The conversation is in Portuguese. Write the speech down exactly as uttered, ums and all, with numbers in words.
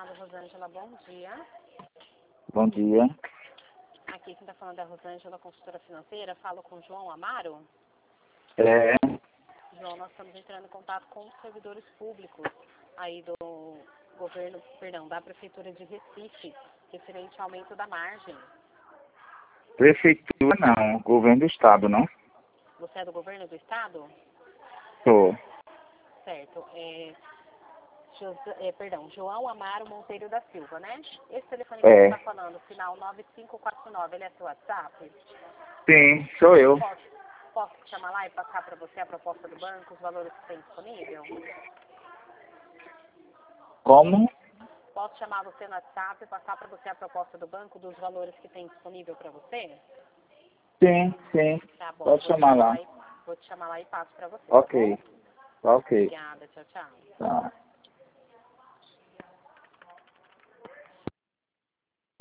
chamada Rosângela, bom dia. Bom dia. Aqui quem está falando é a Rosângela, consultora financeira. Falo com o João Amaro. É, João, nós estamos entrando em contato com os servidores públicos aí do governo, perdão, da Prefeitura de Recife, referente ao aumento da margem. prefeitura não, governo do estado, não? Você é do governo do estado? Sou. Certo. É, José, é, perdão, João Amaro Monteiro da Silva, né? Esse telefone que É. você está falando, final nove cinco quatro nove, ele é seu WhatsApp? Sim, sou eu. Posso, posso te chamar lá e passar para você a proposta do banco, os valores que tem disponível? Como? Posso chamar você no WhatsApp e passar para você a proposta do banco, dos valores que tem disponível para você? Sim, sim. Tá bom, Pode vou te chamar chamar lá. lá e, vou te chamar lá e passo para você, tá Ok. bom? Ok. Obrigada, tchau, tchau. Tá.